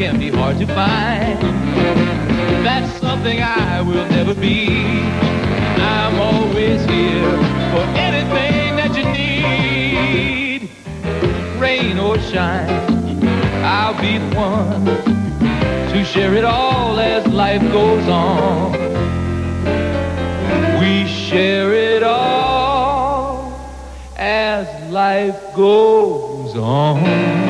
can be hard to find. That's something I will never be. I'm always here for anything that you need. Rain or shine, I'll be the one to share it all as life goes on. We share it all as life goes on.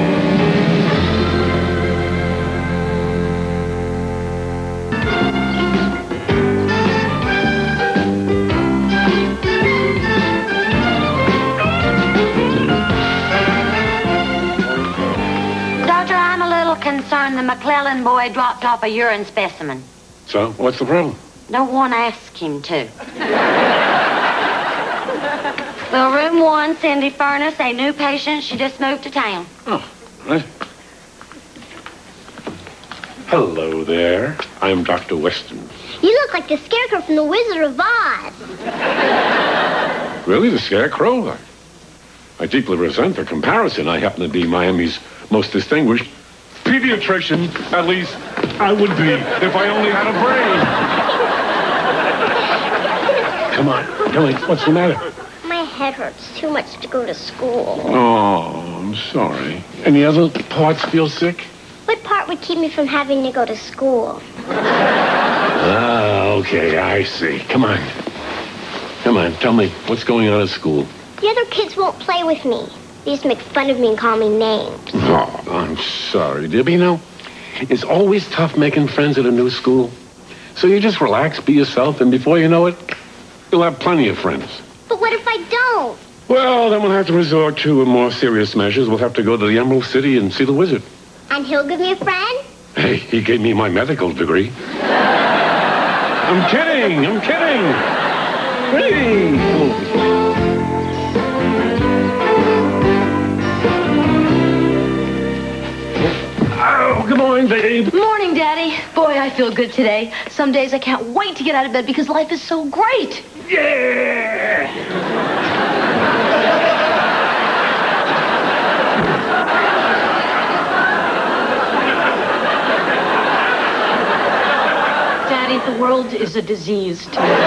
Concerned the McClellan boy dropped off a urine specimen. So, what's the problem? Don't want to ask him to. Well, room 1, Cindy Furness, a new patient. She just moved to town. Oh, right. Hello there. I'm Dr. Weston. You look like the Scarecrow from The Wizard of Oz. Really, the Scarecrow? I deeply resent the comparison. I happen to be Miami's most distinguished pediatrician. At least I would be if I only had a brain. Come on, what's the matter? My head hurts too much to go to school. Oh, I'm sorry. Any other parts feel sick? What part would keep me from having to go to school? Ah, okay, I see. Come on, tell me, what's going on at school? The other kids won't play with me. They used to make fun of me and call me names. Oh, I'm sorry, Debbie. You know, it's always tough making friends at a new school. So you just relax, be yourself, and before you know it, you'll have plenty of friends. But what if I don't? Well, then we'll have to resort to more serious measures. We'll have to go to the Emerald City and see the wizard. And he'll give me a friend? Hey, he gave me my medical degree. I'm kidding. Hey, come over. Good morning, babe. Morning, Daddy. Boy, I feel good today. Some days I can't wait to get out of bed because life is so great. Yeah! Daddy, the world is a disease to me.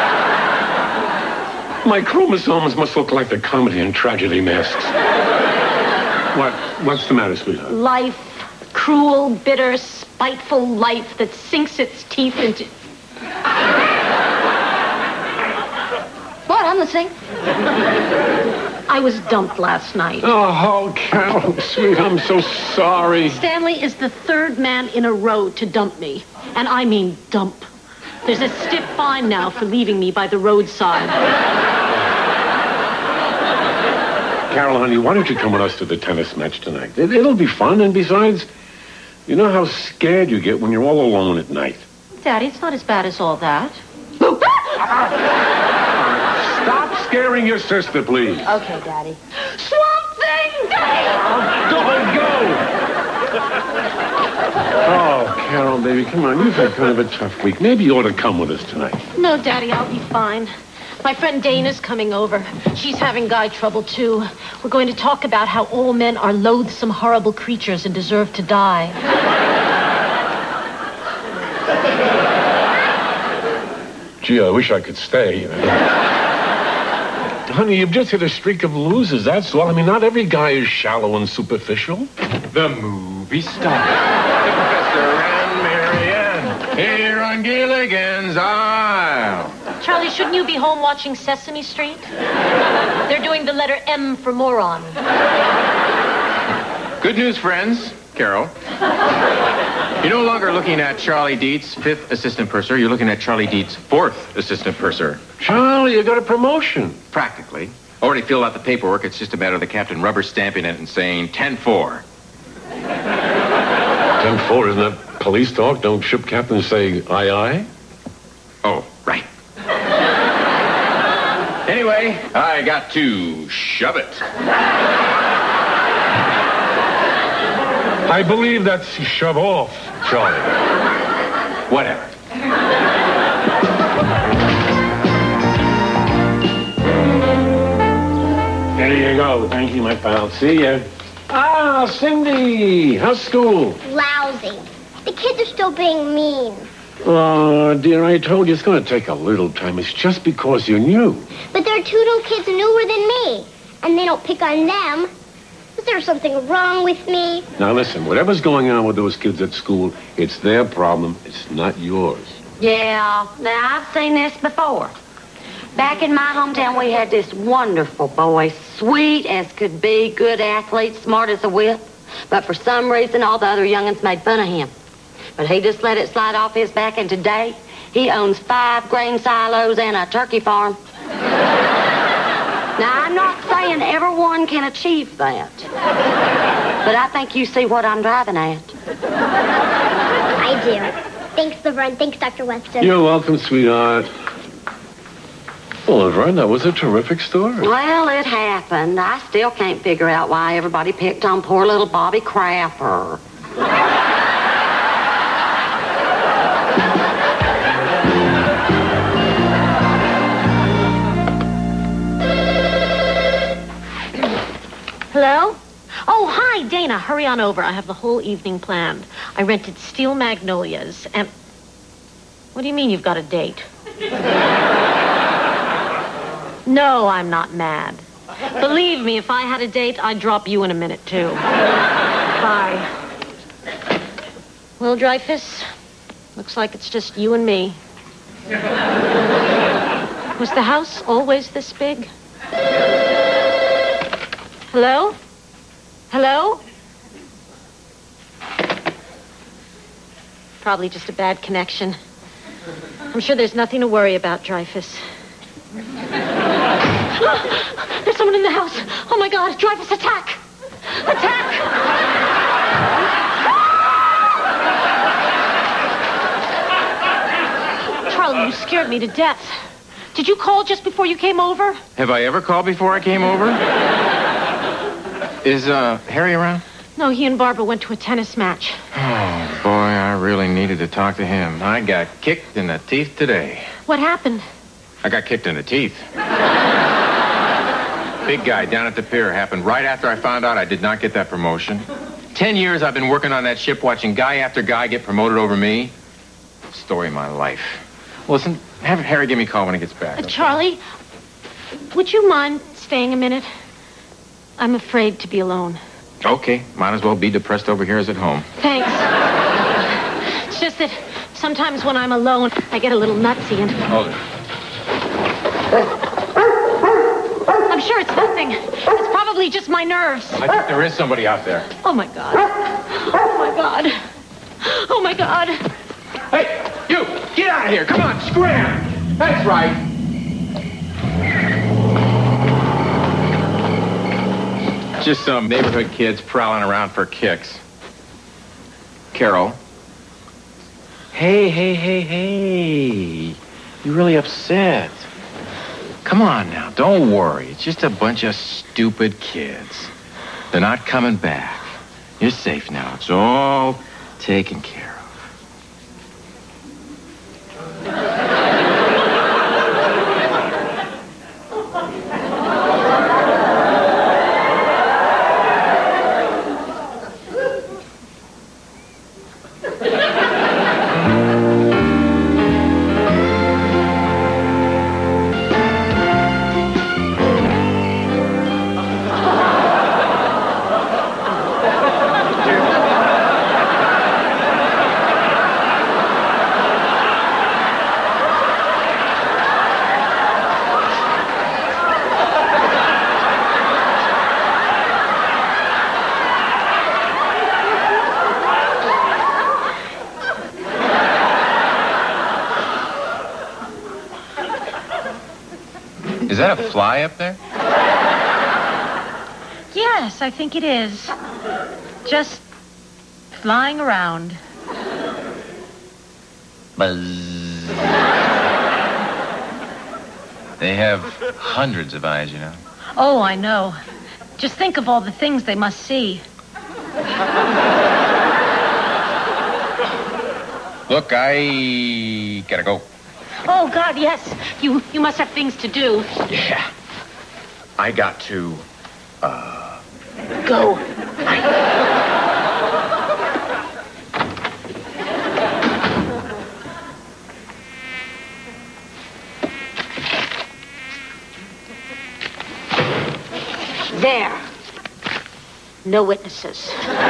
My chromosomes must look like the comedy and tragedy masks. What's the matter, sweetheart? Life. Cruel, bitter, spiteful life that sinks its teeth into... What? I'm listening. I was dumped last night. Oh, Carol, sweet, I'm so sorry. Stanley is the third man in a row to dump me. And I mean dump. There's a stiff fine now for leaving me by the roadside. Carol, honey, why don't you come with us to the tennis match tonight? It'll be fun, and besides, you know how scared you get when you're all alone at night. Daddy, it's not as bad as all that. Stop scaring your sister, please. Okay, Daddy. Swamp Thing, Daddy! Oh, Carol, baby, come on. You've had kind of a tough week. Maybe you ought to come with us tonight. No, Daddy, I'll be fine. My friend Dana's coming over. She's having guy trouble, too. We're going to talk about how all men are loathsome, horrible creatures and deserve to die. Gee, I wish I could stay. Honey, you've just hit a streak of losers, that's all. I mean, not every guy is shallow and superficial. The movie star. The Professor and Marianne. Here on Gilligan's Isle. Charlie, shouldn't you be home watching Sesame Street? They're doing the letter M for moron. Good news, friends. Carol. You're no longer looking at Charlie Dietz, 5th assistant purser. You're looking at Charlie Dietz, 4th assistant purser. Charlie, you got a promotion. Practically. Already filled out the paperwork. It's just a matter of the captain rubber stamping it and saying 10-4. 10-4, isn't that police talk? Don't ship captains say aye, aye? Oh, right. Anyway, I got to shove it. I believe that's shove off, Charlie. Whatever. There you go. Thank you, my pal. See ya. Ah, Ah, Cindy, how's school? Lousy. The kids are still being mean. Oh, dear, I told you it's going to take a little time. It's just because you're new. But there are 2 little kids newer than me. And they don't pick on them. Is there something wrong with me? Now, listen, whatever's going on with those kids at school, it's their problem. It's not yours. Yeah, now I've seen this before. Back in my hometown, we had this wonderful boy, sweet as could be, good athlete, smart as a whip. But for some reason, all the other young'uns made fun of him. But he just let it slide off his back, and today, he owns 5 grain silos and a turkey farm. Now, I'm not saying everyone can achieve that. But I think you see what I'm driving at. I do. Thanks, Laverne. Thanks, Dr. Webster. You're welcome, sweetheart. Well, Laverne, that was a terrific story. Well, it happened. I still can't figure out why everybody picked on poor little Bobby Crapper. Hello? Oh, hi, Dana. Hurry on over. I have the whole evening planned. I rented Steel Magnolias, and... What do you mean you've got a date? No, I'm not mad. Believe me, if I had a date, I'd drop you in a minute, too. Bye. Well, Dreyfus, looks like it's just you and me. Was the house always this big? Hello? Hello? Probably just a bad connection. I'm sure there's nothing to worry about, Dreyfus. There's someone in the house. Oh, my God. Dreyfus, attack! Attack! Charlie, you scared me to death. Did you call just before you came over? Have I ever called before I came over? Is Harry around? No, he and Barbara went to a tennis match. Oh, boy, I really needed to talk to him. I got kicked in the teeth today. What happened? I got kicked in the teeth. Big guy down at the pier. Happened right after I found out I did not get that promotion. 10 years I've been working on that ship, watching guy after guy get promoted over me. Story of my life. Listen, have Harry give me a call when he gets back. Okay? Charlie, would you mind staying a minute? I'm afraid to be alone. Okay, might as well be depressed over here as at home. Thanks. It's just that sometimes when I'm alone, I get a little nutsy and... Hold it. I'm sure it's nothing. It's probably just my nerves. I think there is somebody out there. Oh, my God. Oh, my God. Oh, my God. Hey, you! Get out of here! Come on, scram! That's right. Just some neighborhood kids prowling around for kicks. Carol. Hey. You're really upset. Come on now, don't worry. It's just a bunch of stupid kids. They're not coming back. You're safe now. It's all taken care of. Is that a fly up there? Yes, I think it is. Just flying around. Buzz. They have hundreds of eyes, you know. Oh, I know. Just think of all the things they must see. Look, I gotta go. Oh, God, yes. You must have things to do. Yeah. I got to, Go. There. No witnesses.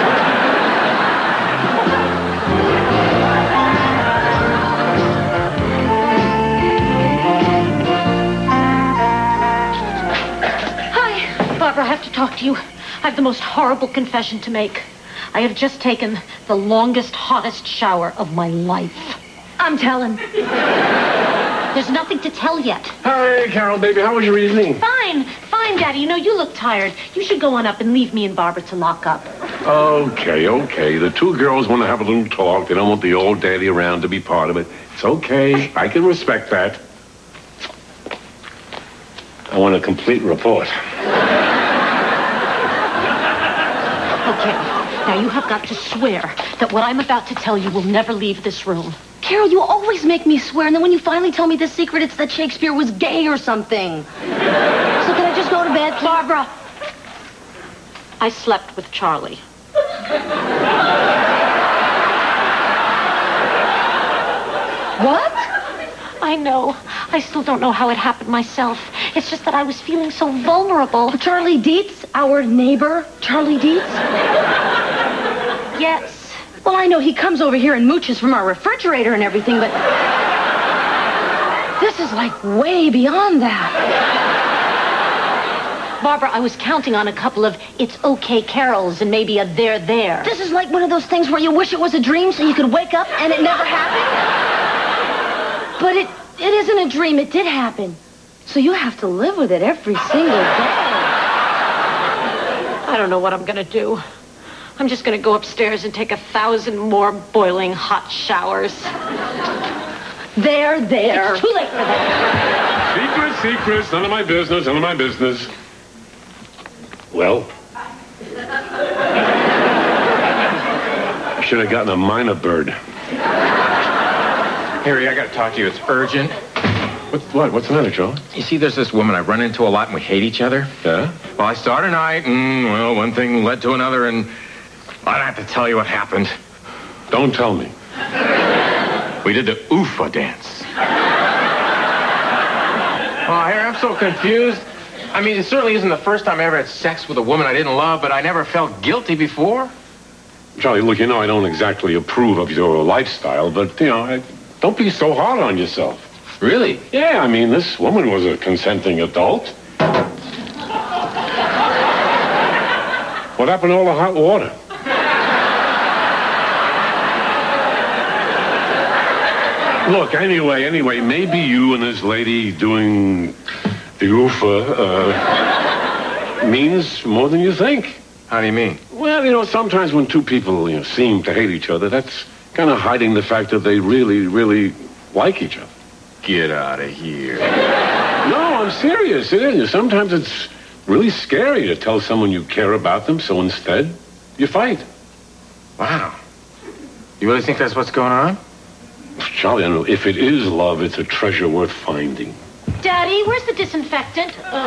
Hi, Barbara, I have to talk to you. I have the most horrible confession to make. I have just taken the longest, hottest shower of my life. I'm telling. There's nothing to tell yet. Hi, Carol, baby. How was your evening? Fine, Daddy. You know, you look tired. You should go on up and leave me and Barbara to lock up. Okay. The two girls want to have a little talk. They don't want the old daddy around to be part of it. It's okay. I can respect that. I want a complete report. Okay. Now, you have got to swear that what I'm about to tell you will never leave this room. Carol, you always make me swear, and then when you finally tell me the secret, it's that Shakespeare was gay or something. So can I just go to bed, please? Barbara, I slept with Charlie. What? I know. I still don't know how it happened myself. It's just that I was feeling so vulnerable. Charlie Dietz, our neighbor, Charlie Dietz? Yes. Well, I know he comes over here and mooches from our refrigerator and everything, but this is like way beyond that. Barbara, I was counting on a couple of It's Okay Carols and maybe a They're There. This is like one of those things where you wish it was a dream so you could wake up and it never happened. But it isn't a dream. It did happen. So you have to live with it every single day. I don't know what I'm going to do. I'm just going to go upstairs and take 1,000 more boiling hot showers. There. It's too late for that. Secrets. None of my business. Well, I should have gotten a minor bird. Harry, I got to talk to you. It's urgent. What's the matter, Joe? You see, there's this woman I run into a lot and we hate each other. Yeah? Well, I saw her tonight, and, well, one thing led to another, and I don't have to tell you what happened. Don't tell me. We did the oofa dance. Oh, Harry, I'm so confused. I mean, it certainly isn't the first time I ever had sex with a woman I didn't love, but I never felt guilty before. Charlie, look, you know I don't exactly approve of your lifestyle, but, don't be so hard on yourself. Really? Yeah, I mean, this woman was a consenting adult. What happened to all the hot water? Look, anyway, maybe you and this lady doing the oofa means more than you think. How do you mean? Well, sometimes when two people, seem to hate each other, that's kind of hiding the fact that they really, really like each other. Get out of here. No, I'm serious. It is. Sometimes it's really scary to tell someone you care about them, so instead, you fight. Wow. You really think that's what's going on? Charlie, I don't know. If it is love, it's a treasure worth finding. Daddy, where's the disinfectant? Oh.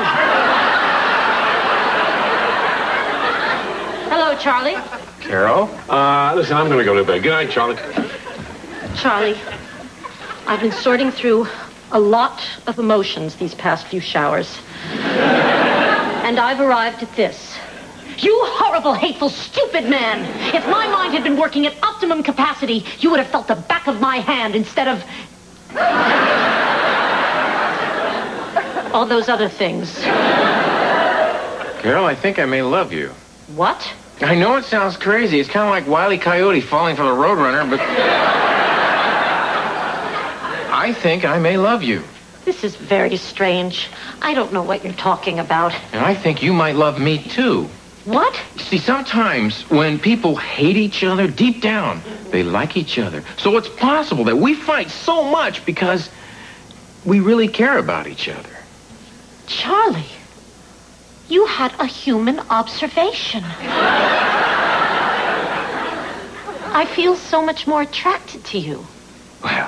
Hello, Charlie. Carol? Listen, I'm going to go to bed. Good night, Charlie. Charlie, I've been sorting through a lot of emotions these past few showers. And I've arrived at this. You horrible, hateful, stupid man! If my mind had been working at optimum capacity, you would have felt the back of my hand instead of all those other things. Carol, I think I may love you. What? I know it sounds crazy. It's kind of like Wile E. Coyote falling for the Roadrunner, but I think I may love you. This is very strange. I don't know what you're talking about. And I think you might love me, too. What? See, sometimes when people hate each other, deep down, they like each other. So it's possible that we fight so much because we really care about each other. Charlie, you had a human observation. I feel so much more attracted to you. Well,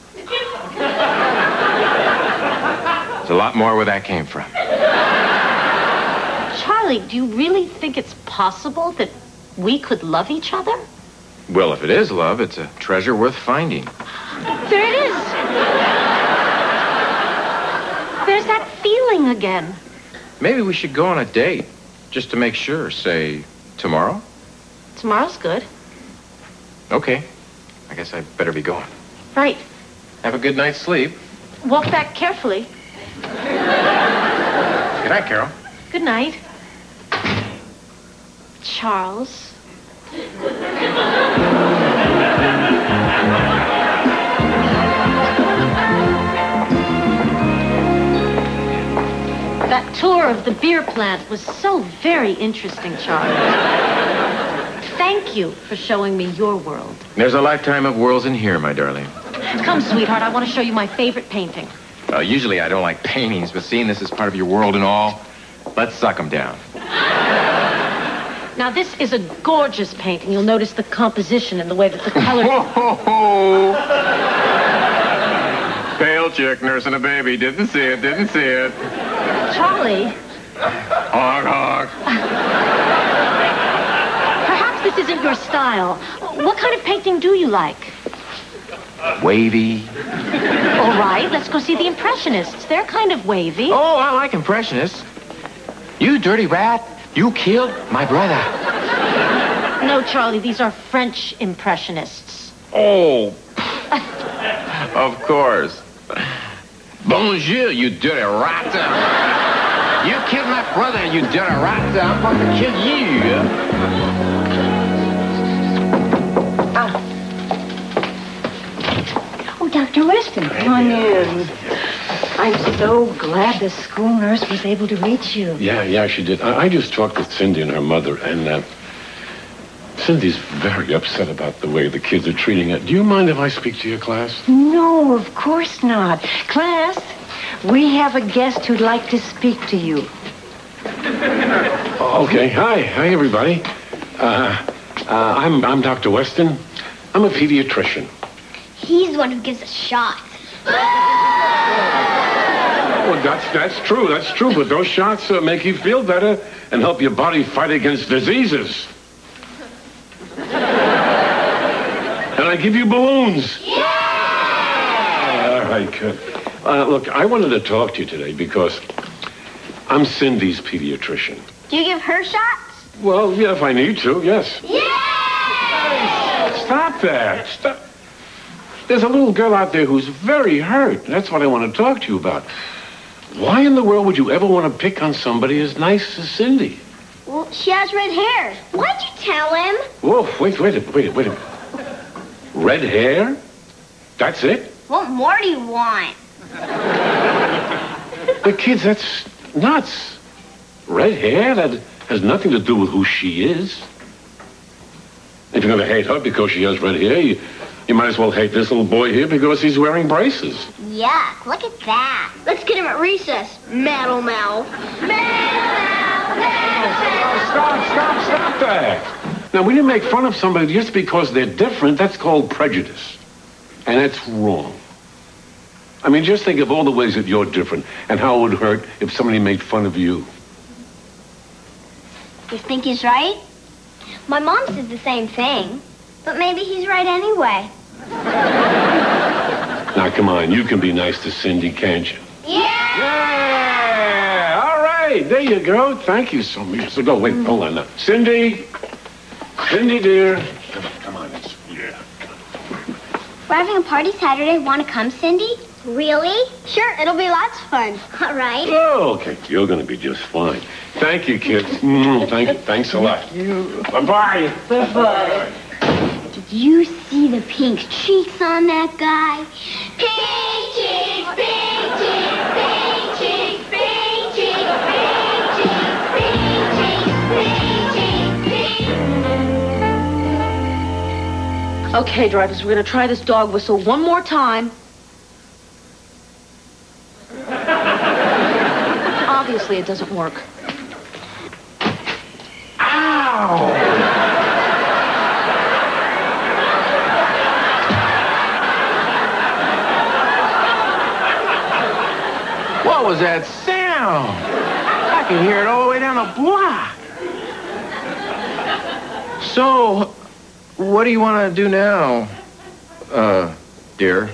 there's a lot more where that came from. Charlie, do you really think it's possible that we could love each other? Well, if it is love, it's a treasure worth finding. There it is. There's that feeling again. Maybe we should go on a date, just to make sure. Say, tomorrow? Tomorrow's good. Okay. I guess I'd better be going. Right. Have a good night's sleep. Walk back carefully. Good night, Carol. Good night. Charles. That tour of the beer plant was so very interesting, Charles. Thank you for showing me your world. There's a lifetime of worlds in here, my darling. Come, sweetheart, I want to show you my favorite painting. Usually I don't like paintings, but seeing this as part of your world and all, let's suck them down. Now, this is a gorgeous painting. You'll notice the composition and the way that the colors... Pale chick nursing a baby. Didn't see it. Charlie, Honk, honk. perhaps this isn't your style. What kind of painting do you like? Wavy. All right, let's go see the Impressionists. They're kind of wavy. Oh, I like Impressionists. You dirty rat. You killed my brother. No, Charlie, these are French Impressionists. Oh. Of course. Bonjour, you dirty rat. You killed my brother, you dirty rat. I'm going to kill you. Oh, Dr. Weston, come on in. I'm so glad the school nurse was able to reach you. Yeah, she did. I just talked with Cindy and her mother, and Cindy's very upset about the way the kids are treating it. Do you mind if I speak to your class? No, of course not. Class, we have a guest who'd like to speak to you. Okay. Hi, everybody. I'm Dr. Weston. I'm a pediatrician. He's the one who gives us shots. Well, that's true. But those shots make you feel better and help your body fight against diseases. And I give you balloons. Yeah! All right, good. Look, I wanted to talk to you today because I'm Cindy's pediatrician. Do you give her shots? Well, yeah, if I need to, yes. Yeah! Stop that. Stop. There's a little girl out there who's very hurt. That's what I want to talk to you about. Why in the world would you ever want to pick on somebody as nice as Cindy? Well, she has red hair. Why'd you tell him? Whoa, wait a minute. Red hair? That's it? What more do you want? But kids, that's nuts. Red hair? That has nothing to do with who she is. If you're going to hate her because she has red hair, you might as well hate this little boy here because he's wearing braces. Yuck, look at that. Let's get him at recess. Metal mouth. Stop that. Now, when you make fun of somebody just because they're different, that's called prejudice. And that's wrong. I mean, just think of all the ways that you're different and how it would hurt if somebody made fun of you. You think he's right? My mom said the same thing. But maybe he's right anyway. Now, come on, you can be nice to Cindy, can't you? Yeah! All right, there you go. Thank you so much. So go, wait, hold on now. Cindy, dear. Come on, yeah. We're having a party Saturday. Want to come, Cindy? Really? Sure, it'll be lots of fun. All right. Oh, okay, you're going to be just fine. Thank you, kids. Thank you. Thanks a lot. Bye-bye. Bye-bye. Did you see the pink cheeks on that guy? Pink cheeks, pink cheeks, pink cheeks, pink cheeks, pink cheeks, pink cheeks, pink cheeks. Okay, drivers, we're going to try this dog whistle one more time. Obviously, it doesn't work. Ow! What was that sound? I can hear it all the way down the block. So, what do you want to do now, dear?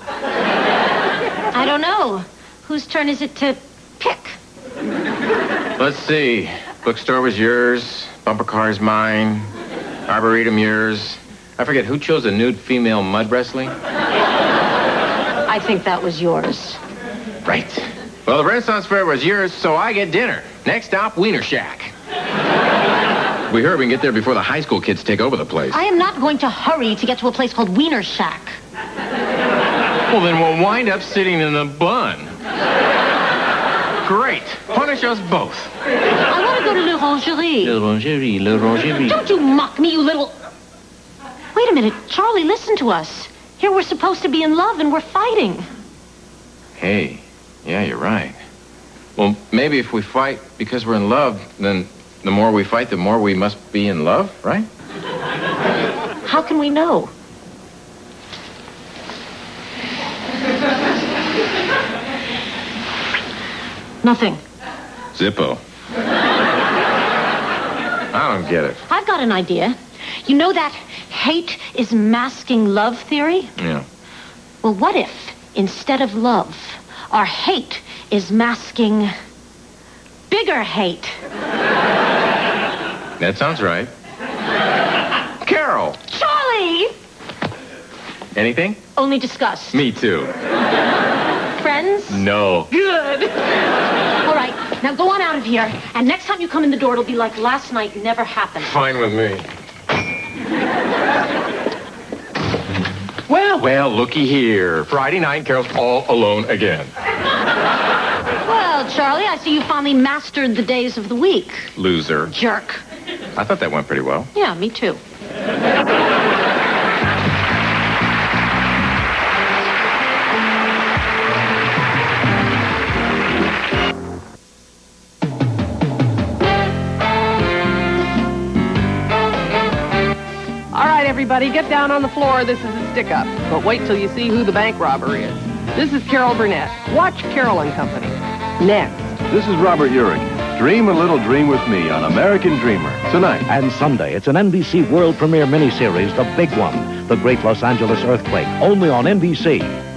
I don't know. Whose turn is it to pick? Let's see. Bookstore was yours. Bumper car's mine. Arboretum yours. I forget, who chose a nude female mud wrestling? I think that was yours. Right. Well, the Renaissance Fair was yours, so I get dinner. Next stop, Wiener Shack. We heard we can get there before the high school kids take over the place. I am not going to hurry to get to a place called Wiener Shack. Well, then we'll wind up sitting in the bun. Great. Punish us both. I want to go to l'Orangerie. L'Orangerie. Don't you mock me, you little... Wait a minute. Charlie, listen to us. Here we're supposed to be in love and we're fighting. Hey, yeah, you're right. Well, maybe if we fight because we're in love, then the more we fight, the more we must be in love, right? How can we know? Nothing. Zippo. I don't get it. I've got an idea. You know that hate is masking love theory? Yeah. Well, what if, instead of love, our hate is masking bigger hate? That sounds right. Carol! Charlie! Anything? Only discuss. Me too. Friends? No. Good. All right, now go on out of here. And next time you come in the door, it'll be like last night never happened. Fine with me. Well, looky here. Friday night, Carol's all alone again. Well, Charlie, I see you finally mastered the days of the week. Loser. Jerk. I thought that went pretty well. Yeah, me too. Everybody, get down on the floor. This is a stick-up. But wait till you see who the bank robber is. This is Carol Burnett. Watch Carol and Company. Next. This is Robert Urich. Dream a little dream with me on American Dreamer tonight. And Sunday, it's an NBC world premiere miniseries, The Big One, The Great Los Angeles Earthquake, only on NBC.